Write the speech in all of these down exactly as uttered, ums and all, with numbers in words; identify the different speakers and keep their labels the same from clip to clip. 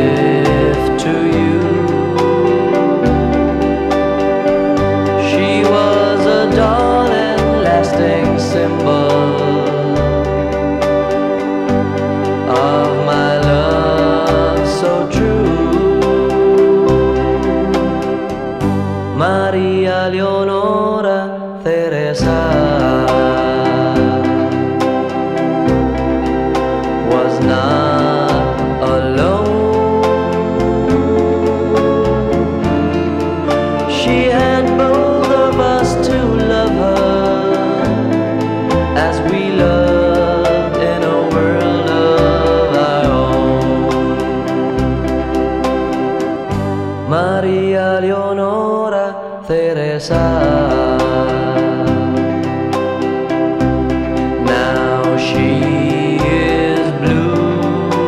Speaker 1: gift to you. She was a darling, lasting symbol of my love so true. Maria Leonora Teresa was not alone. She had both of us to love her as we loved in a world of our own. Maria Leonora Teresa. Now she is blue.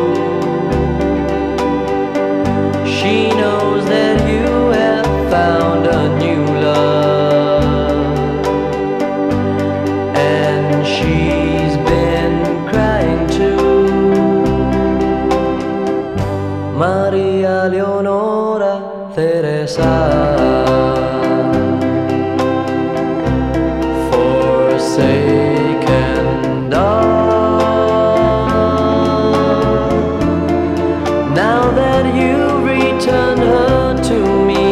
Speaker 1: She knows that you have found a new love, and she's been crying too. Maria Leonora Teresa. Forsaken dog, now that you've returned her to me,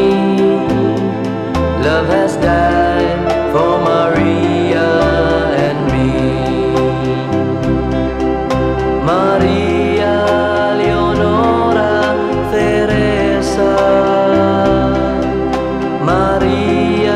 Speaker 1: love has died for Maria and me. Maria Leonora Teresa, Maria